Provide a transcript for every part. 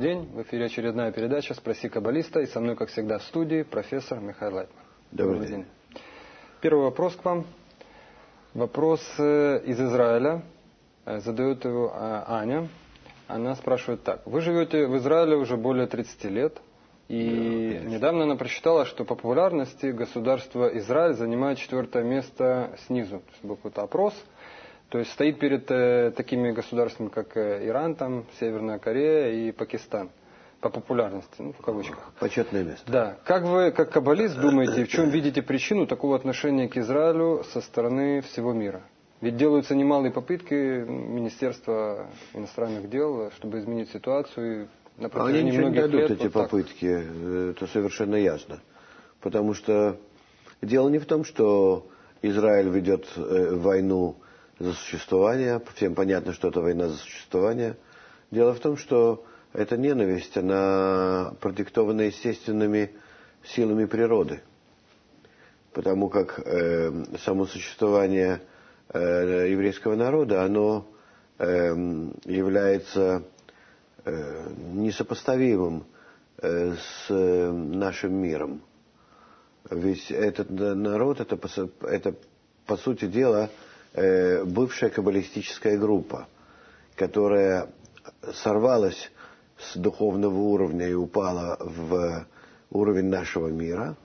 день. В эфире очередная передача «Спроси каббалиста». И со мной, как всегда, в студии профессор Михаил Лайтман. Добрый день. Первый вопрос к вам. Вопрос из Израиля. Задает его Аня. Она спрашивает так. Вы живете в Израиле уже более 30 лет. И недавно она прочитала, что по популярности государство Израиль занимает 4-е место снизу. То есть был какой-то опрос. То есть стоит перед такими государствами, как Иран, там, Северная Корея и Пакистан. По популярности, ну, в кавычках. Почетное место. Да. Как вы, как каббалист, думаете, в чем видите причину такого отношения к Израилю со стороны всего мира? Ведь делаются немалые попытки Министерства иностранных дел, чтобы изменить ситуацию. И на протяжении Они ничего не дадут, эти вот попытки, это совершенно ясно. Потому что дело не в том, что Израиль ведет войну за существование, всем понятно, что это война за существование. Дело в том, что это ненависть, она продиктована естественными силами природы. Потому как само существование еврейского народа, оно является несопоставимым с нашим миром. Ведь этот народ, это по сути дела, бывшая каббалистическая группа, которая сорвалась с духовного уровня и упала в уровень нашего мира.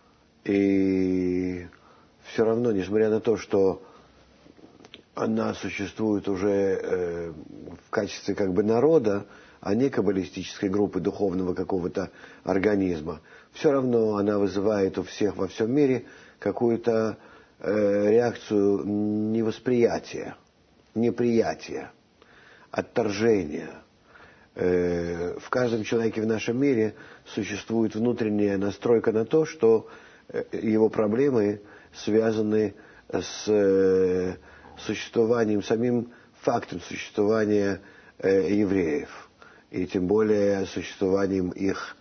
И все равно, несмотря на то, что она существует уже в качестве как бы народа, а не каббалистической группы духовного какого-то организма, все равно она вызывает у всех во всем мире какую-то реакцию невосприятия, неприятия, отторжения. В каждом человеке в нашем мире существует внутренняя настройка на то, что его проблемы связаны с существованием, самим фактом существования евреев, и тем более существованием их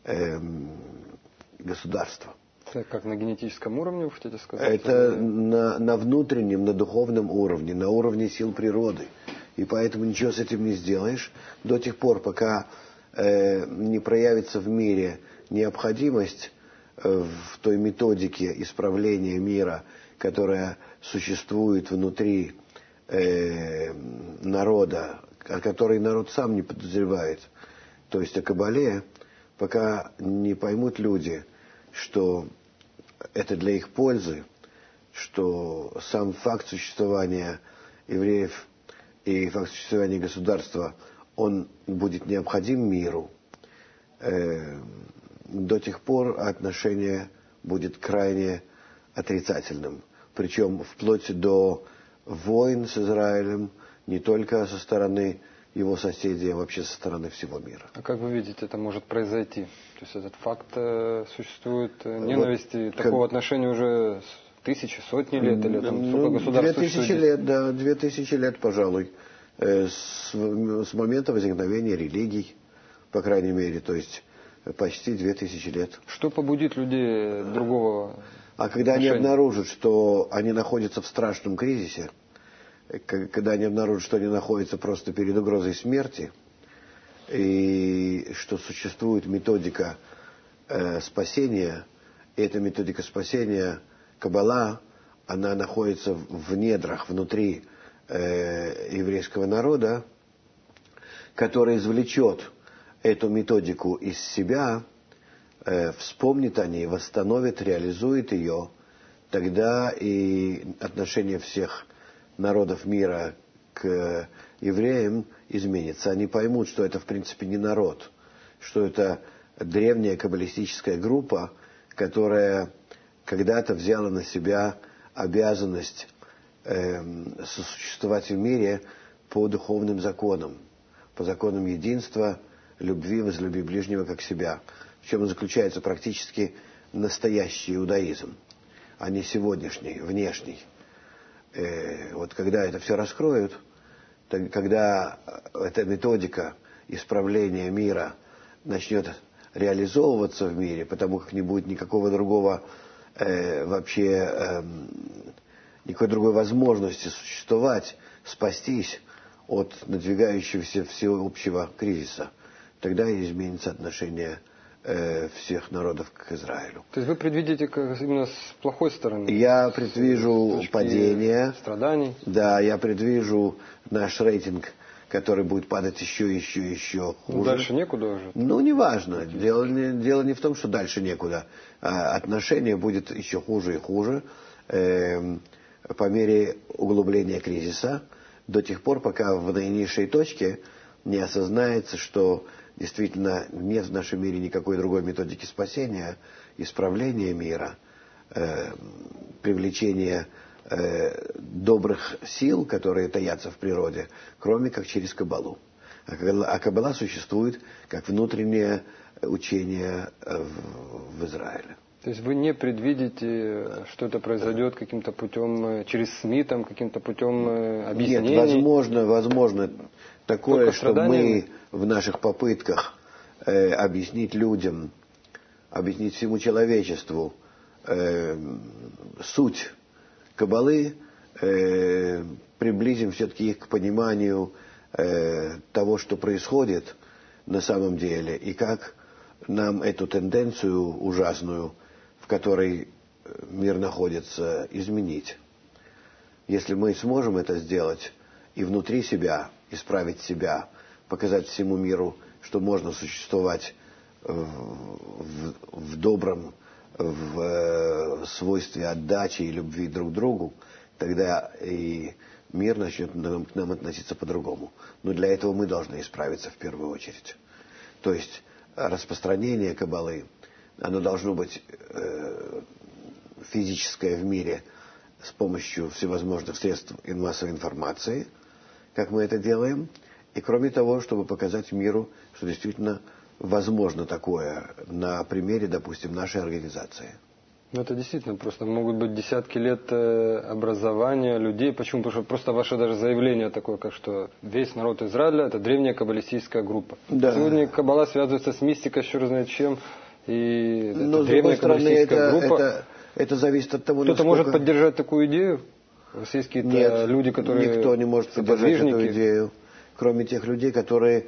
государства. Это как на генетическом уровне, вы хотите сказать? Это на внутреннем, на духовном уровне, на уровне сил природы. И поэтому ничего с этим не сделаешь до тех пор, пока не проявится в мире необходимость в той методике исправления мира, которая существует внутри народа, о которой народ сам не подозревает. То есть о Кабале, пока не поймут люди, что это для их пользы, что сам факт существования евреев и факт существования государства, он будет необходим миру, до тех пор отношение будет крайне отрицательным. Причем вплоть до войн с Израилем, не только со стороны его соседей, а вообще со стороны всего мира. А как вы видите, это может произойти? То есть этот факт существует ненависти, вот, такого отношения уже тысячи, сотни лет, или там сколько государств 2000 лет, да, 2000 лет, пожалуй, с момента возникновения религий, по крайней мере, то есть почти 2000 лет. Что побудит людей другого А когда отношения? они обнаружат, что они находятся в страшном кризисе, когда они обнаружат, что они находятся просто перед угрозой смерти, и что существует методика спасения, и эта методика спасения, Каббала, она находится в недрах, внутри еврейского народа, который извлечет эту методику из себя, вспомнит о ней, восстановит, реализует ее, тогда и отношение всех народов мира к евреям изменится. Они поймут, что это в принципе не народ, что это древняя каббалистическая группа, которая когда-то взяла на себя обязанность сосуществовать в мире по духовным законам, по законам единства, любви, возлюби ближнего как себя, в чем заключается практически настоящий иудаизм, а не сегодняшний, внешний. Вот когда это все раскроют, когда эта методика исправления мира начнет реализовываться в мире, потому как не будет никакого другого никакой другой возможности существовать, спастись от надвигающегося всеобщего кризиса, тогда и изменится отношение всех народов к Израилю. То есть вы предвидите именно с плохой стороны? Я предвижу падение. Страданий? Да, я предвижу наш рейтинг, который будет падать еще хуже. Ну, дальше некуда уже? Ну, неважно. Дело не в том, что дальше некуда. Отношение будет еще хуже и хуже по мере углубления кризиса, до тех пор, пока в наинизшей точке не осознается, что действительно нет в нашем мире никакой другой методики спасения, исправления мира, привлечения добрых сил, которые таятся в природе, кроме как через Каббалу. А Каббала существует как внутреннее учение в Израиле. То есть вы не предвидите, что это произойдет каким-то путем, через СМИ, там, каким-то путем объяснений? Нет, возможно такое, что мы в наших попытках объяснить людям, объяснить всему человечеству суть Каббалы, приблизим все-таки их к пониманию того, что происходит на самом деле, и как нам эту тенденцию ужасную, в которой мир находится, изменить. Если мы сможем это сделать и внутри себя, исправить себя, показать всему миру, что можно существовать в добром, в свойстве отдачи и любви друг к другу, тогда и мир начнет к нам относиться по-другому. Но для этого мы должны исправиться в первую очередь. То есть распространение Каббалы, оно должно быть физическое в мире с помощью всевозможных средств массовой информации, как мы это делаем, и кроме того, чтобы показать миру, что действительно возможно такое на примере, допустим, нашей организации. Ну, это действительно просто могут быть десятки лет образования людей. Почему? Потому что просто ваше даже заявление такое, как что весь народ Израиля – это древняя каббалистическая группа. Да. Сегодня Каббала связывается с мистикой, еще раз знает чем. И но, это древняя каббалистическая группа. Это зависит от того, кто-то может поддержать такую идею? У вас есть какие-то люди, которые... Никто не может поддержать эту идею, кроме тех людей, которые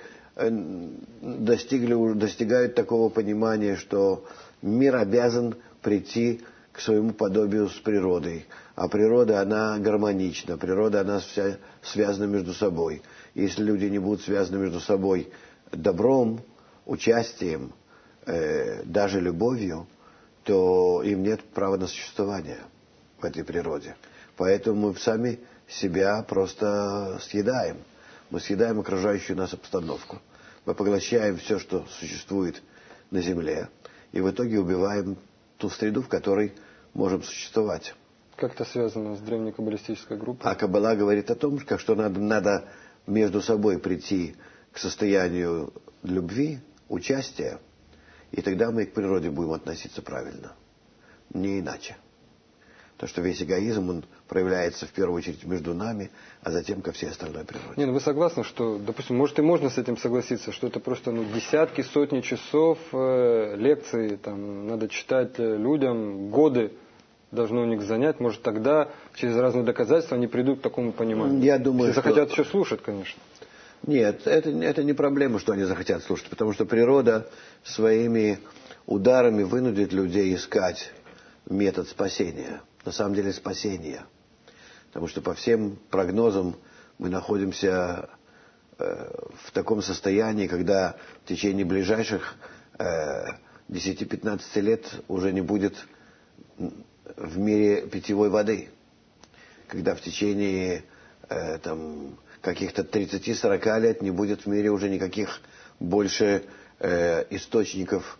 достигают такого понимания, что мир обязан прийти к своему подобию с природой. А природа, она гармонична, природа, она вся связана между собой. Если люди не будут связаны между собой добром, участием, даже любовью, то им нет права на существование в этой природе. Поэтому мы сами себя просто съедаем. Мы съедаем окружающую нас обстановку. Мы поглощаем все, что существует на Земле, и в итоге убиваем ту среду, в которой можем существовать. Как это связано с древней каббалистической группой? А Каббала говорит о том, что надо между собой прийти к состоянию любви, участия, и тогда мы к природе будем относиться правильно. Не иначе. То, что весь эгоизм, он проявляется в первую очередь между нами, а затем ко всей остальной природе. Не, ну вы согласны, что, допустим, может и можно с этим согласиться, что это просто десятки, сотни часов лекций, там, надо читать людям, годы должно у них занять, может тогда через разные доказательства они придут к такому пониманию. Я думаю, если захотят еще слушать, конечно. Нет, это не проблема, что они захотят слушать, потому что природа своими ударами вынудит людей искать метод спасения. На самом деле спасения. Потому что по всем прогнозам мы находимся в таком состоянии, когда в течение ближайших 10-15 лет уже не будет в мире питьевой воды. Когда в течение каких-то 30-40 лет не будет в мире уже никаких больше источников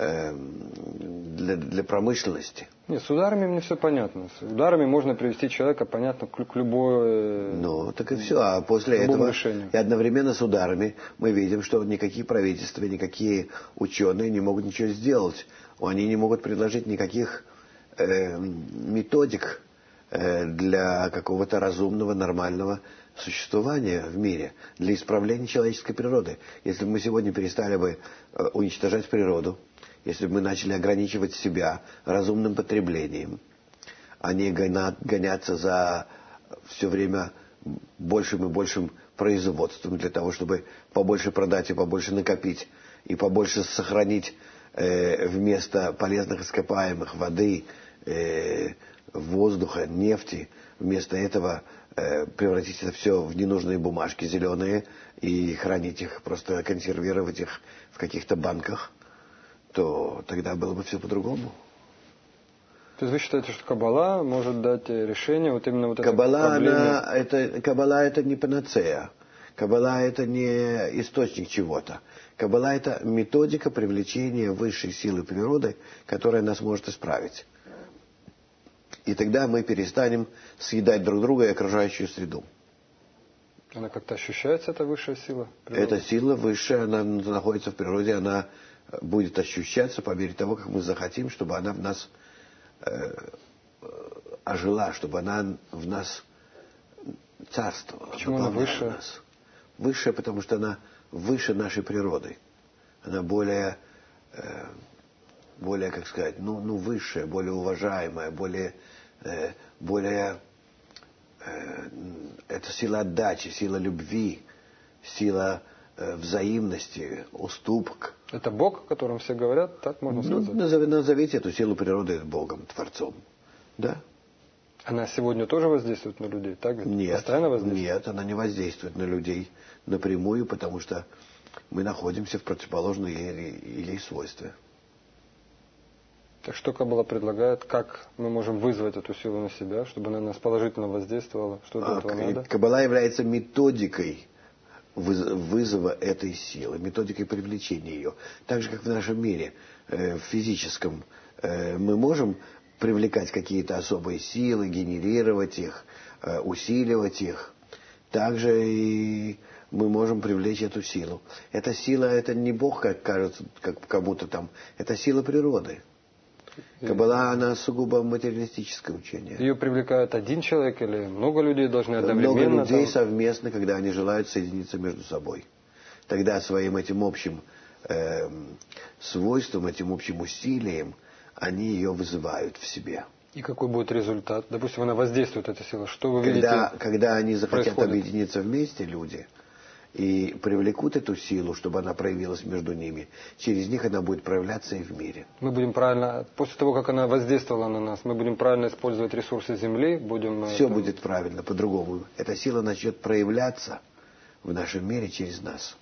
для промышленности. Нет, с ударами мне все понятно. С ударами можно привести человека, понятно, к любой... Ну, так и все. А после этого решению. И одновременно с ударами мы видим, что никакие правительства, никакие ученые не могут ничего сделать. Они не могут предложить никаких методик для какого-то разумного, нормального существования в мире, для исправления человеческой природы. Если бы мы сегодня перестали бы уничтожать природу, если бы мы начали ограничивать себя разумным потреблением, а не гоняться за все время большим и большим производством, для того, чтобы побольше продать и побольше накопить, и побольше сохранить вместо полезных ископаемых воды, воздуха, нефти, вместо этого превратить это все в ненужные бумажки зеленые и хранить их, просто консервировать их в каких-то банках, то тогда было бы все по-другому. То есть вы считаете, что Каббала может дать решение вот именно вот этой проблеме? Каббала это не панацея. Каббала это не источник чего-то. Каббала это методика привлечения высшей силы природы, которая нас может исправить. И тогда мы перестанем съедать друг друга и окружающую среду. Она как-то ощущается, эта высшая сила природы? Эта сила высшая, она находится в природе, она будет ощущаться по мере того, как мы захотим, чтобы она в нас ожила, чтобы она в нас царствовала. Почему она высшая? Высшая, потому что она выше нашей природы. Она более, как сказать, высшая, более уважаемая, более это сила отдачи, сила любви, сила взаимности, уступок. Это Бог, о котором все говорят, так можно сказать? Назовите эту силу природы Богом, Творцом. Да? Она сегодня тоже воздействует на людей, так? Нет, постоянно воздействует? Нет, она не воздействует на людей напрямую, потому что мы находимся в противоположной ей свойстве. Так что Каббала предлагает, как мы можем вызвать эту силу на себя, чтобы она на нас положительно воздействовала? Что для этого надо? Каббала является методикой вызова этой силы, методикой привлечения ее. Так же, как в нашем мире, в физическом, мы можем привлекать какие-то особые силы, генерировать их, усиливать их. Также и мы можем привлечь эту силу. Эта сила, это не Бог, как кажется, как кому-то там. Это сила природы. Каббала, она сугубо материалистическое учение. Ее привлекает один человек или много людей должны одновременно? Много людей совместно, когда они желают соединиться между собой. Тогда своим этим общим свойством, этим общим усилием, они ее вызывают в себе. И какой будет результат? Допустим, она воздействует, эта сила. Что вы видите? Когда они захотят происходит? объединиться вместе, люди, и привлекут эту силу, чтобы она проявилась между ними, через них она будет проявляться и в мире. Мы будем правильно, после того, как она воздействовала на нас, мы будем правильно использовать ресурсы Земли, будем... Все будет правильно, по-другому. Эта сила начнет проявляться в нашем мире через нас.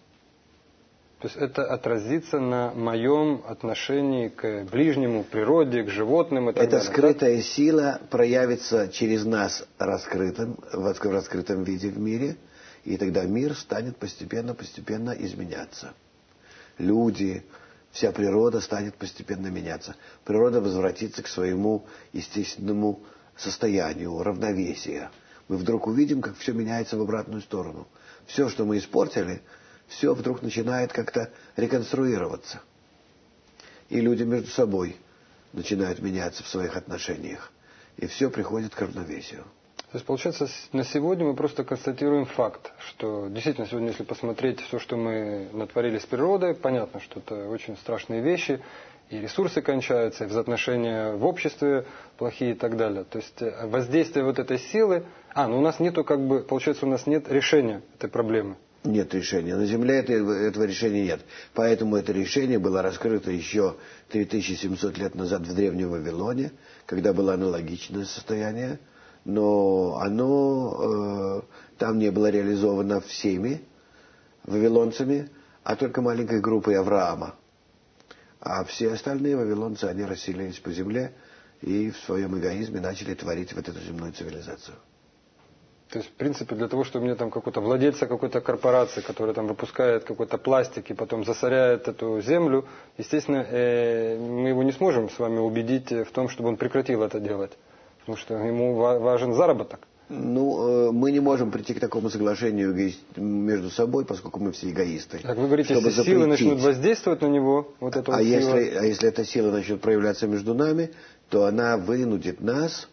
То есть это отразится на моем отношении к ближнему, к природе, к животным и так далее. Эта скрытая сила проявится через нас в раскрытом виде в мире, и тогда мир станет постепенно изменяться. Люди, вся природа станет постепенно меняться. Природа возвратится к своему естественному состоянию, равновесия. Мы вдруг увидим, как все меняется в обратную сторону. Все, что мы испортили, все вдруг начинает как-то реконструироваться. И люди между собой начинают меняться в своих отношениях. И все приходит к равновесию. То есть, получается, на сегодня мы просто констатируем факт, что действительно сегодня, если посмотреть все, что мы натворили с природой, понятно, что это очень страшные вещи, и ресурсы кончаются, и взаимоотношения в обществе плохие и так далее. То есть воздействие вот этой силы... у нас нету получается, у нас нет решения этой проблемы. Нет решения. На Земле этого решения нет. Поэтому это решение было раскрыто еще 3700 лет назад в Древнем Вавилоне, когда было аналогичное состояние. Но оно там не было реализовано всеми вавилонцами, а только маленькой группой Авраама. А все остальные вавилонцы, они расселились по земле и в своем эгоизме начали творить вот эту земную цивилизацию. То есть, в принципе, для того, чтобы мне там какой-то владельца какой-то корпорации, которая там выпускает какой-то пластик и потом засоряет эту землю, естественно, мы его не сможем с вами убедить в том, чтобы он прекратил это делать. Потому что ему важен заработок. Мы не можем прийти к такому соглашению между собой, поскольку мы все эгоисты. Как вы говорите, если силы начнут воздействовать на него, вот эта сила... Если эта сила начнет проявляться между нами, то она вынудит нас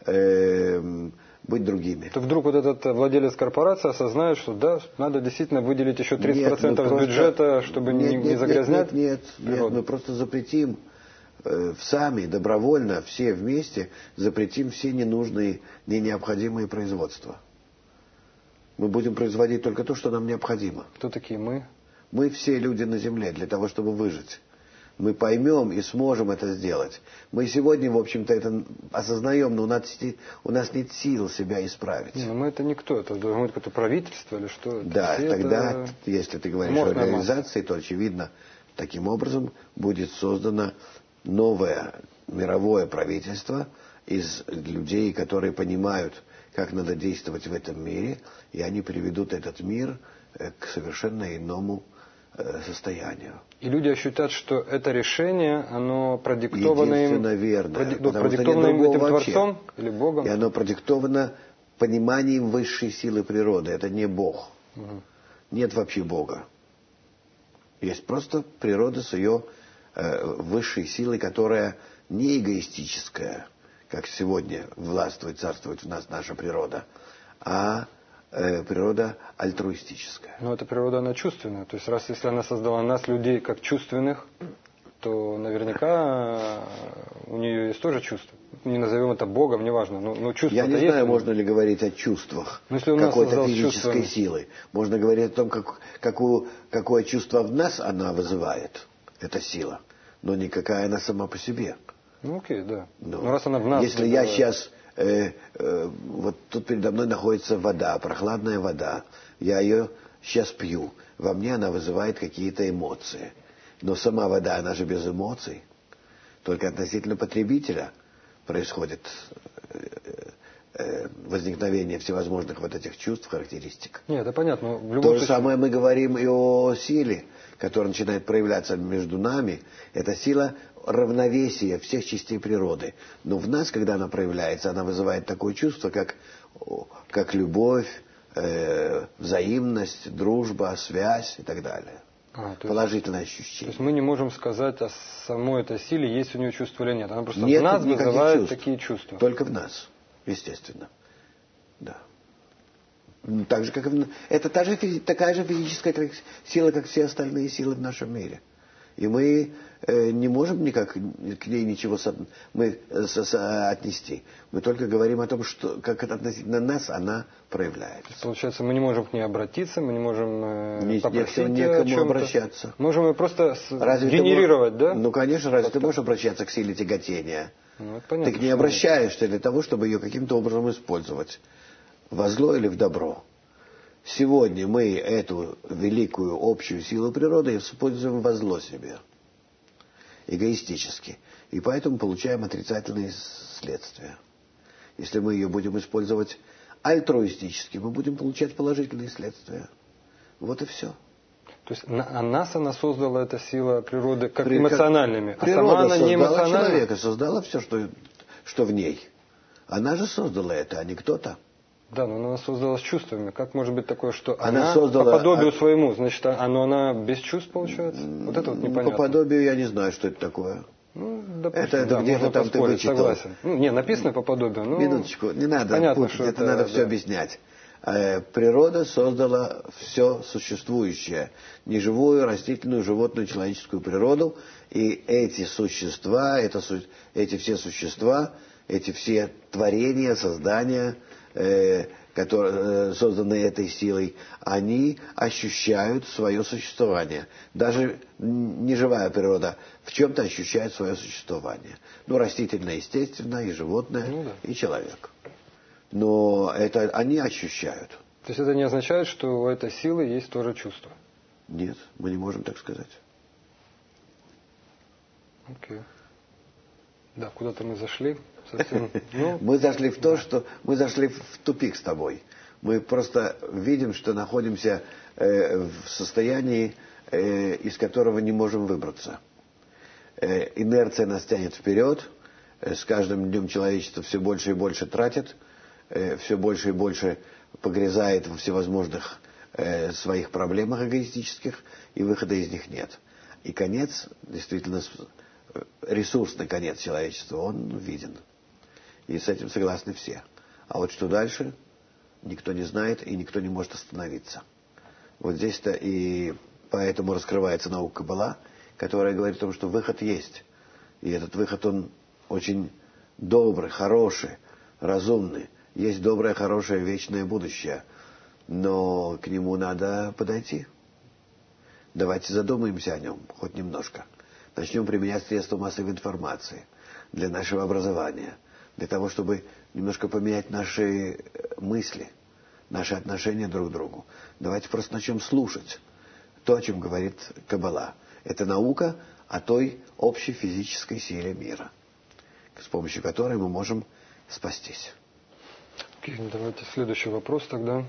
быть другими. То вдруг вот этот владелец корпорации осознает, что да, надо действительно выделить еще 30% из бюджета, чтобы не загрязнять природу. Мы просто запретим сами, добровольно, все вместе запретим все ненужные, необходимые производства. Мы будем производить только то, что нам необходимо. Кто такие мы? Мы все люди на земле для того, чтобы выжить. Мы поймем и сможем это сделать. Мы сегодня, в общем-то, это осознаем, но у нас нет сил себя исправить. Не, ну мы это никто, это должно быть какое-то правительство или что? Да, тогда, это... если ты говоришь о реализации, то, очевидно, таким образом будет создано новое мировое правительство из людей, которые понимают, как надо действовать в этом мире, и они приведут этот мир к совершенно иному состоянию. И люди ощутят, что это решение, оно продиктовано им, верное, продиктовано им этим Творцом или Богом. И оно продиктовано пониманием высшей силы природы. Это не Бог. Угу. Нет вообще Бога. Есть просто природа с ее высшей силой, которая не эгоистическая, как сегодня властвует, царствует в нас наша природа, а природа альтруистическая. Но эта природа, она чувственная. То есть, если она создала нас, людей, как чувственных, то наверняка у нее есть тоже чувство. Не назовем это Богом, неважно, но чувство. Я не знаю, можно ли говорить о чувствах какой-то физической силы. Можно говорить о том, какое чувство в нас она вызывает, эта сила, но никакая она сама по себе. Ну окей, да. Но раз она в нас... Если я сейчас... вот тут передо мной находится вода, прохладная вода. Я ее сейчас пью. Во мне она вызывает какие-то эмоции. Но сама вода, она же без эмоций. Только относительно потребителя происходит возникновение всевозможных вот этих чувств, характеристик. Нет, это понятно. То же самое мы говорим и о силе, которая начинает проявляться между нами. Это сила равновесия всех частей природы. Но в нас, когда она проявляется, она вызывает такое чувство, как любовь, взаимность, дружба, связь и так далее. Положительное ощущение. То есть мы не можем сказать о самой этой силе, есть у нее чувство или нет. Она просто нет, в нас вызывает чувств. такие чувства. Только в нас, естественно. Да. Так же, как это такая же физическая сила, как все остальные силы в нашем мире. И мы не можем никак к ней ничего отнести. Мы только говорим о том, что как относительно нас она проявляется. Получается, мы не можем к ней обратиться, мы не можем попросить некому обращаться. Можем ее просто генерировать, да? Ну, конечно, разве ты можешь обращаться к силе тяготения? Ну, это понятно, ты к ней обращаешься для того, чтобы ее каким-то образом использовать. Во зло или в добро. Сегодня мы эту великую общую силу природы используем во зло себе. Эгоистически. И поэтому получаем отрицательные следствия. Если мы ее будем использовать альтруистически, мы будем получать положительные следствия. Вот и все. То есть нас она создала, эта сила природы, как эмоциональными. Природа а сама она не эмоциональна. Человека, создала все, что в ней. Она же создала это, а не кто-то. Да, но она создала с чувствами. Как может быть такое, что она создала, по подобию своему, значит, она без чувств получается? Вот это вот непонятно. По подобию я не знаю, что это такое. Ну, допустим, это где-то там ты вычитал. Согласен. Не, написано по подобию. Минуточку, не надо понятно, путать, это надо все объяснять. Природа создала все существующее. Неживую, растительную, животную, человеческую природу. И эти существа, эти все существа, эти все творения, создания, которые созданы этой силой, они ощущают свое существование. Даже неживая природа в чем-то ощущает свое существование. Ну, растительное, естественно, и животное, и человек. Но это они ощущают. То есть это не означает, что у этой силы есть тоже чувство? Нет, мы не можем так сказать. Окей. Да, куда-то мы зашли. Мы зашли в то, что мы зашли в тупик с тобой. Мы просто видим, что находимся в состоянии, из которого не можем выбраться. Инерция нас тянет вперед. С каждым днем человечество все больше и больше тратит, все больше и больше погрязает во всевозможных своих проблемах эгоистических, и выхода из них нет. И конец, действительно, ресурсный конец человечества, он виден. И с этим согласны все. А вот что дальше, никто не знает и никто не может остановиться. Вот здесь-то и поэтому раскрывается наука Каббала, которая говорит о том, что выход есть. И этот выход, он очень добрый, хороший, разумный. Есть доброе, хорошее, вечное будущее. но к нему надо подойти. Давайте задумаемся о нем хоть немножко. Начнем применять средства массовой информации для нашего образования, для того, чтобы немножко поменять наши мысли, наши отношения друг к другу. Давайте просто начнем слушать то, о чем говорит Каббала. Это наука о той общей физической силе мира, с помощью которой мы можем спастись. Давайте следующий вопрос тогда.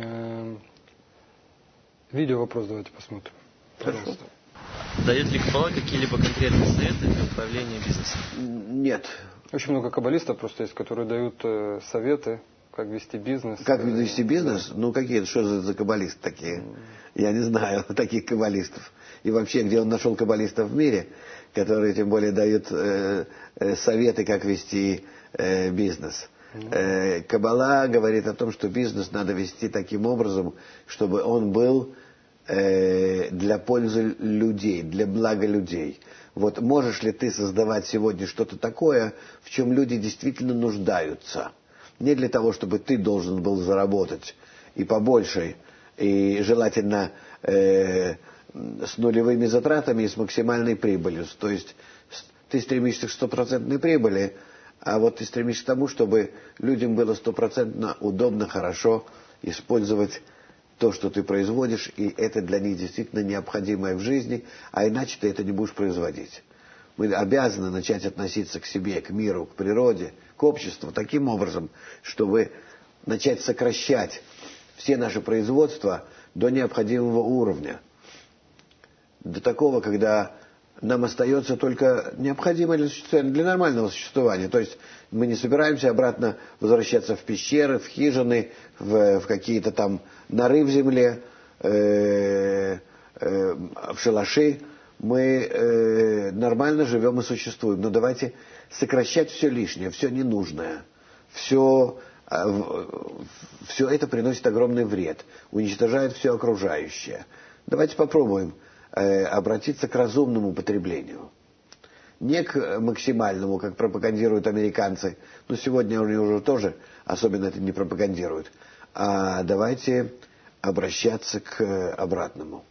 Видео вопрос давайте посмотрим. Пожалуйста. Дает ли Каббала какие-либо конкретные советы для управления бизнесом? Нет. Очень много каббалистов просто есть, которые дают советы, как вести бизнес. Как вести бизнес? Ну, какие, что за каббалисты такие? Я не знаю таких каббалистов. И вообще, где он нашел каббалистов в мире, которые тем более дают советы, как вести бизнес. Каббала говорит о том, что бизнес надо вести таким образом, чтобы он был для пользы людей, для блага людей. Вот можешь ли ты создавать сегодня что-то такое, в чем люди действительно нуждаются? Не для того, чтобы ты должен был заработать и побольше, и желательно с нулевыми затратами и с максимальной прибылью. То есть ты стремишься к 100% прибыли, а вот ты стремишься к тому, чтобы людям было 100% удобно, хорошо использовать то, что ты производишь, и это для них действительно необходимое в жизни, а иначе ты это не будешь производить. Мы обязаны начать относиться к себе, к миру, к природе, к обществу таким образом, чтобы начать сокращать все наши производства до необходимого уровня. До такого, когда нам остается только необходимое для нормального существования. То есть мы не собираемся обратно возвращаться в пещеры, в хижины, в какие-то там норы в земле, в шалаши. Мы нормально живем и существуем. Но давайте сокращать все лишнее, все ненужное. Все это приносит огромный вред, уничтожает все окружающее. Давайте попробуем обратиться к разумному потреблению. Не к максимальному, как пропагандируют американцы, но сегодня они уже тоже особенно это не пропагандируют. А давайте обращаться к обратному,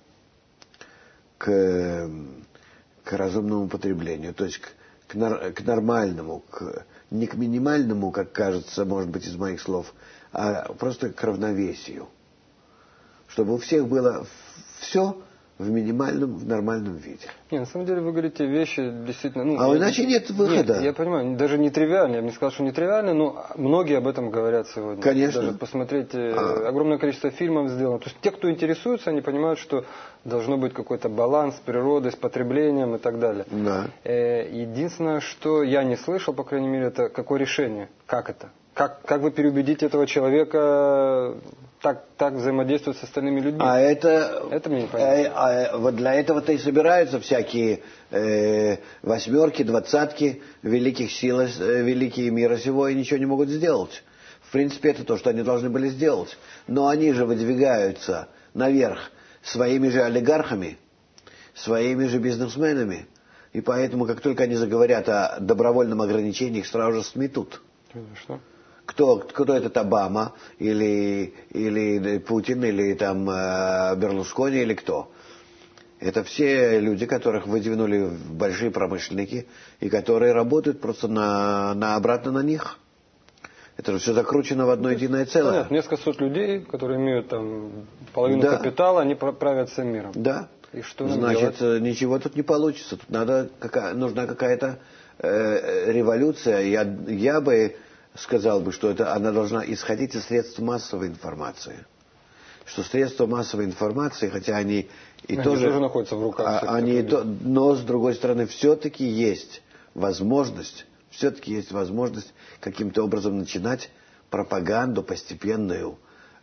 к разумному потреблению, то есть к нормальному, не к минимальному, как кажется, может быть, из моих слов, а просто к равновесию. Чтобы у всех было все в минимальном, в нормальном виде. Не, на самом деле вы говорите вещи действительно... иначе нет выхода. Нет, я понимаю, даже нетривиально, я бы не сказал, что нетривиально, но многие об этом говорят сегодня. Конечно. Даже посмотрите, огромное количество фильмов сделано. То есть те, кто интересуется, они понимают, что должно быть какой-то баланс с природой, с потреблением и так далее. Да. Единственное, что я не слышал, по крайней мере, это какое решение, как это? Как вы переубедите этого человека так взаимодействовать с остальными людьми? Это мне непонятно. Вот для этого-то и собираются всякие восьмерки, двадцатки великих сил, великие мира сего, и ничего не могут сделать. В принципе, это то, что они должны были сделать. Но они же выдвигаются наверх своими же олигархами, своими же бизнесменами. И поэтому, как только они заговорят о добровольном ограничении, их сразу же сметут. Конечно. Кто этот Обама, или Путин, или там Берлускони, или кто? Это все люди, которых выдвинули большие промышленники, и которые работают просто обратно на них. Это же все закручено в одно единое целое. Понятно, несколько сот людей, которые имеют там половину капитала, они правят всем миром. Да. И что Значит, делать? ничего тут не получится. Тут нужна какая-то революция. Я бы сказал бы, что она должна исходить из средств массовой информации. Что средства массовой информации, хотя они тоже находятся в руках. Но, с другой стороны, все-таки есть возможность каким-то образом начинать пропаганду постепенную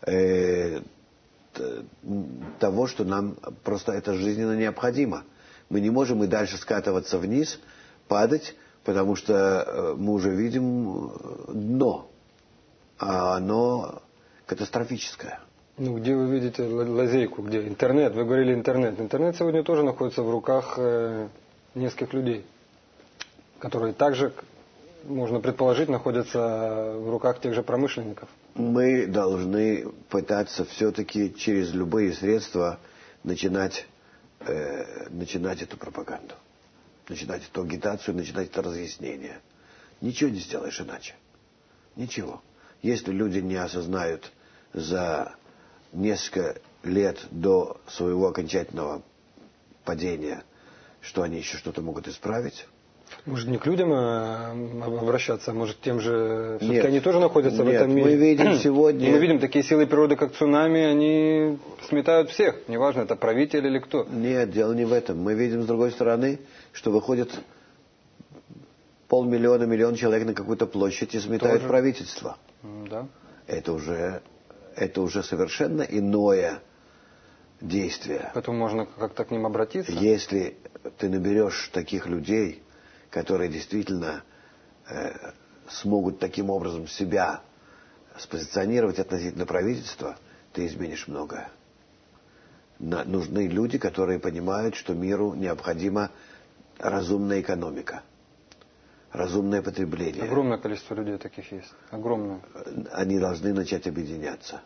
того, что нам просто это жизненно необходимо. Мы не можем и дальше скатываться вниз, падать, потому что мы уже видим дно, а оно катастрофическое. Где вы видите лазейку? Где? Интернет. Вы говорили интернет. Интернет сегодня тоже находится в руках нескольких людей, которые также можно предположить, находятся в руках тех же промышленников. Мы должны пытаться все-таки через любые средства начинать эту пропаганду, начинать эту агитацию, начинать это разъяснение. Ничего не сделаешь иначе. Ничего. Если люди не осознают за несколько лет до своего окончательного падения, что они еще что-то могут исправить. Может, не к людям обращаться, а может, тем же... Все-таки Нет, они тоже находятся в этом мире. Мы видим сегодня... Мы видим такие силы природы, как цунами, они сметают всех. Неважно, это правитель или кто. Нет, дело не в этом. Мы видим, с другой стороны, что выходит 500 000 миллион человек на какую-то площадь и сметают тоже правительство. Да. Это уже совершенно иное действие. Поэтому можно как-то к ним обратиться. Если ты наберешь таких людей, которые действительно смогут таким образом себя спозиционировать относительно правительства, ты изменишь многое. Нужны люди, которые понимают, что миру необходима разумная экономика, разумное потребление. Огромное количество людей таких есть. Огромное. Они должны начать объединяться.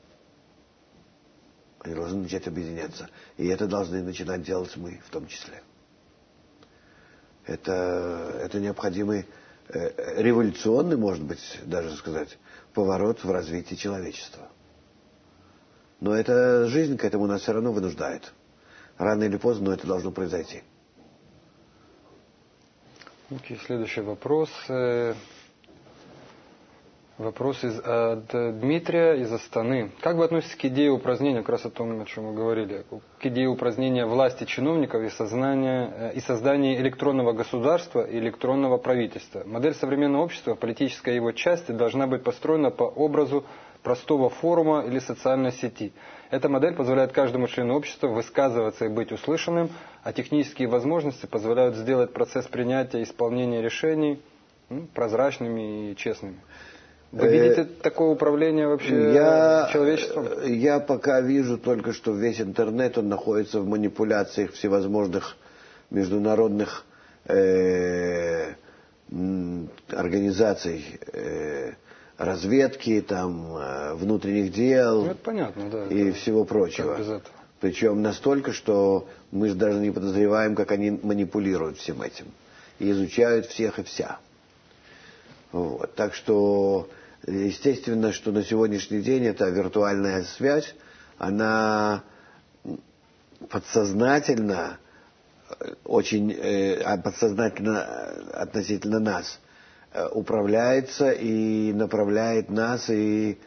Они должны начать объединяться. И это должны начинать делать мы в том числе. Это необходимый революционный, может быть, даже сказать, поворот в развитии человечества. Но эта жизнь к этому нас все равно вынуждает. Рано или поздно, но это должно произойти. Окей, следующий вопрос. Вопрос от Дмитрия из Астаны. Как вы относитесь к идее упразднения, как раз о том, о чем мы говорили, к идее упразднения власти чиновников и создания электронного государства и электронного правительства? Модель современного общества, политическая его часть, должна быть построена по образу простого форума или социальной сети. Эта модель позволяет каждому члену общества высказываться и быть услышанным, а технические возможности позволяют сделать процесс принятия и исполнения решений прозрачными и честными. Вы видите такое управление вообще человечеством? Я пока вижу только, что весь интернет, он находится в манипуляциях всевозможных международных организаций разведки, там, внутренних дел, это понятно, да, и всего прочего. Без этого. Причем настолько, что мы же даже не подозреваем, как они манипулируют всем этим. И изучают всех и вся. Вот. Так что, естественно, что на сегодняшний день эта виртуальная связь, она подсознательно, очень подсознательно относительно нас управляется и направляет нас, и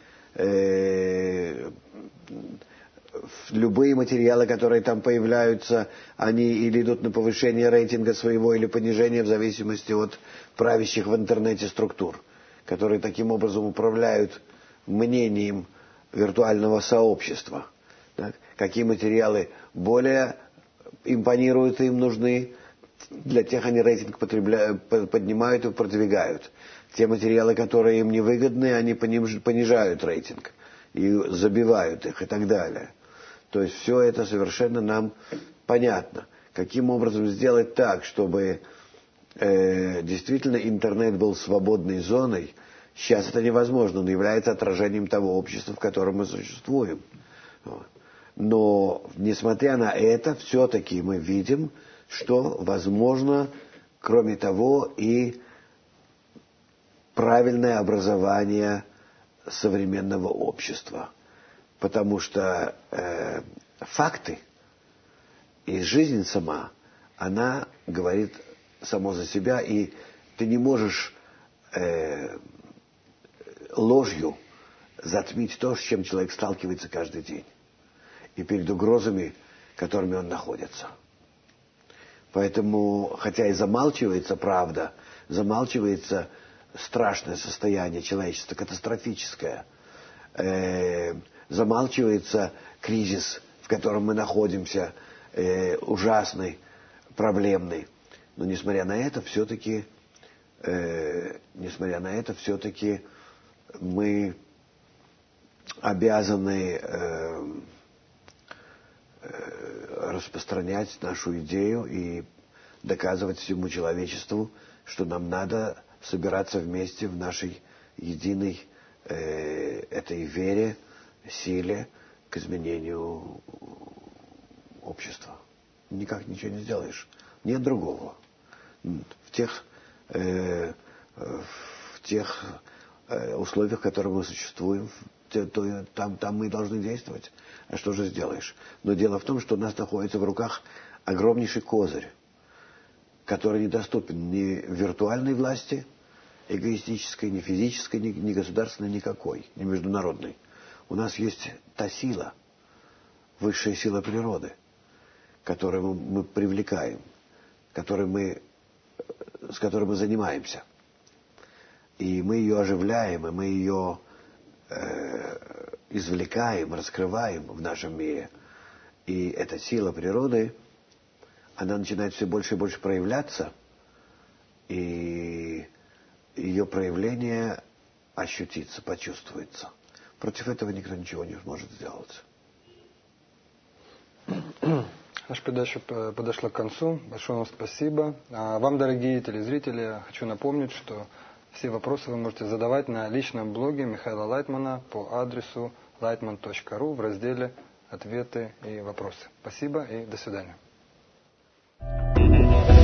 любые материалы, которые там появляются, они или идут на повышение рейтинга своего, или понижение в зависимости от правящих в интернете структур, которые таким образом управляют мнением виртуального сообщества. Так? Какие материалы более импонируют и им нужны, для тех они рейтинг поднимают и продвигают. Те материалы, которые им невыгодны, они понижают рейтинг и забивают их и так далее. То есть все это совершенно нам понятно. Каким образом сделать так, чтобы действительно интернет был свободной зоной, сейчас это невозможно, он является отражением того общества, в котором мы существуем. Но, несмотря на это, все-таки мы видим, что возможно, кроме того, и правильное образование современного общества. Потому что факты и жизнь сама, она говорит само за себя, и ты не можешь ложью затмить то, с чем человек сталкивается каждый день, и перед угрозами, которыми он находится. Поэтому, хотя и замалчивается правда, замалчивается страшное состояние человечества, катастрофическое, замалчивается кризис, в котором мы находимся, ужасный, проблемный. Но несмотря на это, все-таки мы обязаны распространять нашу идею и доказывать всему человечеству, что нам надо собираться вместе в нашей единой этой вере, силе к изменению общества. Никак ничего не сделаешь. Нет другого. В тех условиях, в которых мы существуем, там мы должны действовать. А что же сделаешь? Но дело в том, что у нас находится в руках огромнейший козырь, который недоступен ни виртуальной власти, эгоистической, ни физической, ни государственной, никакой, ни международной. У нас есть та сила, высшая сила природы, которую мы привлекаем, с которой мы занимаемся. И мы ее оживляем, и мы ее извлекаем, раскрываем в нашем мире. И эта сила природы, она начинает все больше и больше проявляться, и ее проявление ощутится, почувствуется. Против этого никто ничего не может сделать. Наша передача подошла к концу. Большое вам спасибо. А вам, дорогие телезрители, хочу напомнить, что все вопросы вы можете задавать на личном блоге Михаила Лайтмана по адресу lightman.ru в разделе «Ответы и вопросы». Спасибо и до свидания.